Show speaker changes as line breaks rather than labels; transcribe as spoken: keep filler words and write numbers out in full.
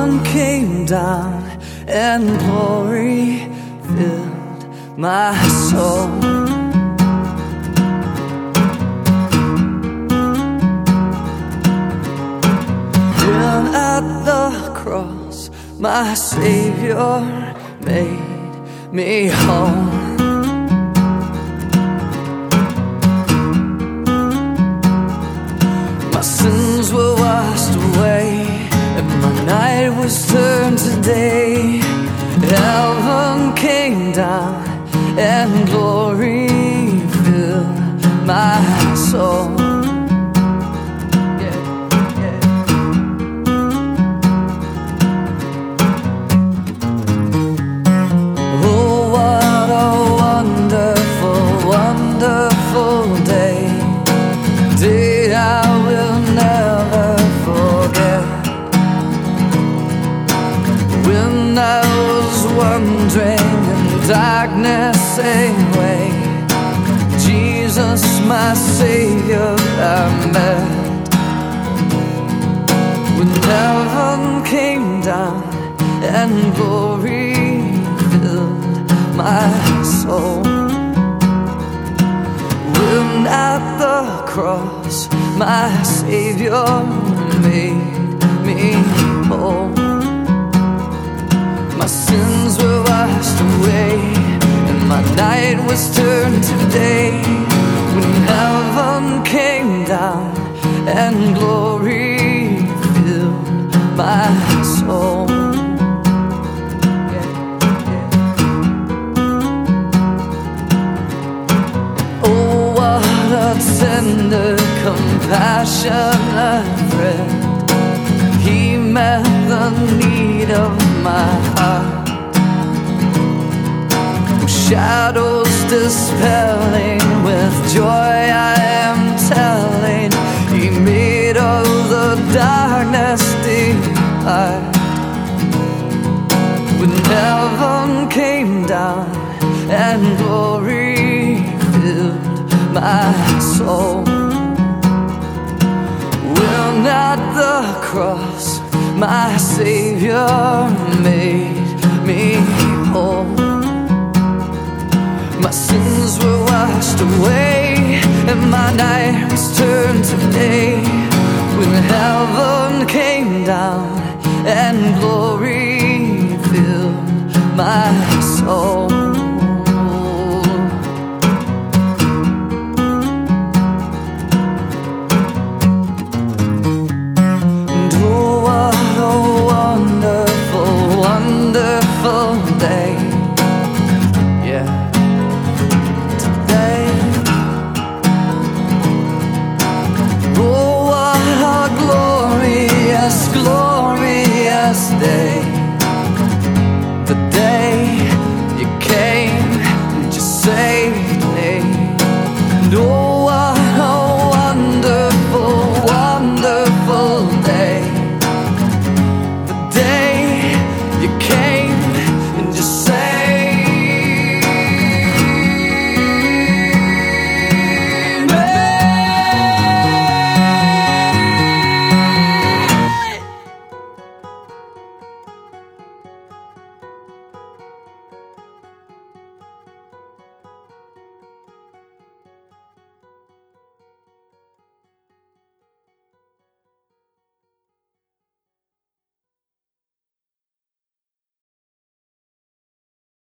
heaven came down and glory filled my soul. When at the cross my Savior made me whole. My sins were washed away and my night was turned to day. Heaven came down and glory filled my soul. Yeah, yeah. Oh, what a wonderful, wonderful day. Day I will never forget. When I was wandering in darkness away, Jesus, my Savior, I met. When heaven came down and glory filled my soul. When at the cross my Savior made me whole. My sins were washed away and my night was turned to day. When heaven came down and glory filled my soul. Yeah, yeah. Oh, what a tender, compassionate friend. He met the need of my heart. Shadows dispelling, with joy I am telling, He made all the darkness depart. When heaven came down and glory filled my soul. When at the cross my Savior made me whole. My sins were washed away and my night was turned to day. When heaven came down and glory filled my soul.